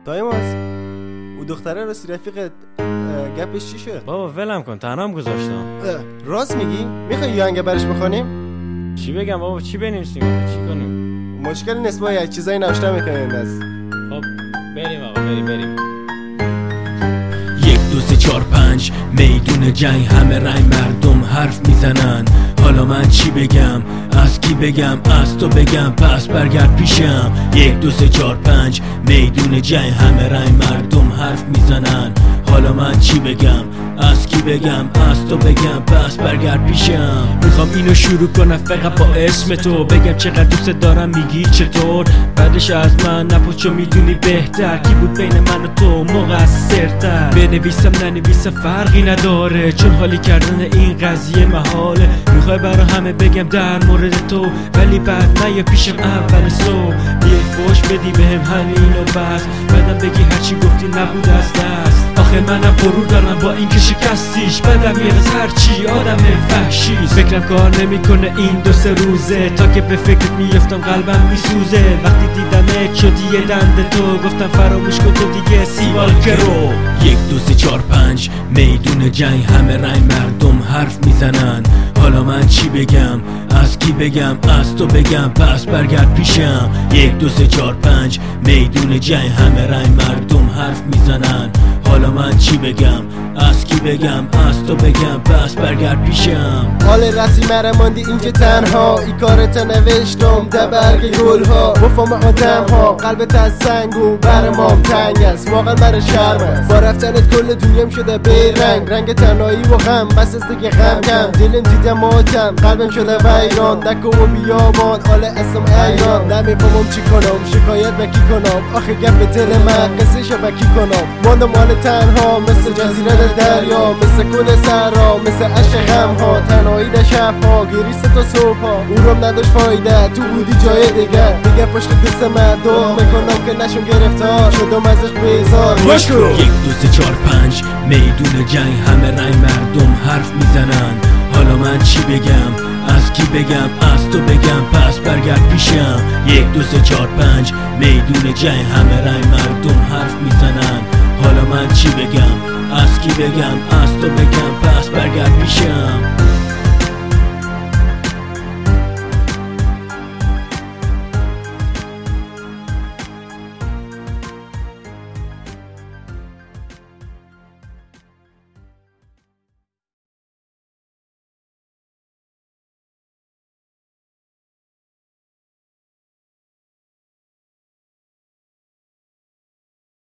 دایماز او دختره راستی رفیقت گپش چی شد؟ بابا ولم کن، تنهام گذاشتم. راست میگی؟ میخوای یه آهنگ برش بخونیم؟ چی بگم بابا؟ چی بنویسیم؟ چی کنیم؟ مشکل نسبت یک چیزایی نوشته میکنین دست. خب بریم آقا، بریم. 1 2 3 4 5 میدون جنگ، همه رنگ مردم حرف میزنن. حالا من چی بگم؟ از کی بگم؟ از تو بگم؟ پس برگرد پیشم. 1 2 3 4 5 میدون جنگ، همه رنگ مردم حرف میزنن. حالا من چی بگم؟ از کی بگم؟ از تو بگم؟ پس برگرد پیشم. میخوام اینو شروع کنم فقط با اسم تو، بگم چقدر دوست دارم، میگی چطور؟ بعدش از من نپرس چون میدونی بهتر کی بود بین من و تو مقصرتر. بنویسم ننویسم فرقی نداره، چون حالی کردن این قضیه محاله. میخوای برا همه بگم در مورد تو، ولی بعد نه یا پیشم اول صبح بیای فوش بدی بهم همین و بس، بعدم بگی هرچی گفتی نبود از دست. آخه منم غرور دارم با این که شکستیش، بعدم یه روز هرچی آدم وحشیست. فکرم کار نمیکنه این 2 3 روزه، تا که به فکرت میفتم قلبم میسوزه. وقتی دیدمت شدی یه دنده تو، گفتم فراموش کن تو دیگه سیوال کرو. 1 2 3 4 5 میدون جنگ، همه رنگ مردم حرف میزنن. حالا من چی بگم؟ از کی بگم؟ از تو بگم؟ پس برگرد پیشم. 1 2 3 4 5 میدون جنگ، همه رنگ مردم حرف میزنن. حالا من چی بگم؟ از کی بگم؟ از تو بگم؟ پس برگرد پیشم. حال رسی مره ماندی اینجا تنها، ای کارتا نوشتم در برگ گل ها. وفام آدم ها قلبت از سنگ و برمام تنگ است، واقعا برای شرم است. با رفتنت کل دنیام شده بیرنگ، رنگ تنهایی و غم بس است که غم کم. دلم دیدم ماتم، قلبم شده ویران، دکو و بیابان حال اسم ایران. نمیفهمم چی کنم، شکایت به کی کنم؟ آخه گپ دل من قصه شو به کی کنم؟ ماندم مال تنها مثل جزیره دریا، مثل کل سرا، مثل عشق غم ها. تنهایی در شب ها، گریست تا صبح ها. اونم نداشت فایده، تو بودی جای دیگه پشت دست من دو میکنم که نشون گرفتار شدم ازش بیزار. 1 2 3 4 5 میدون جنگ، همه رنگ مردم حرف میزنن. حالا من چی بگم؟ از کی بگم؟ از تو بگم؟ پس برگرد پیشم. 1 2 3 4 5 میدون جنگ، همه رنگ مردم حرف میزنن. حالا من چی بگم؟ از کی بگم؟ از تو بگم؟ پس برگرد پیشم.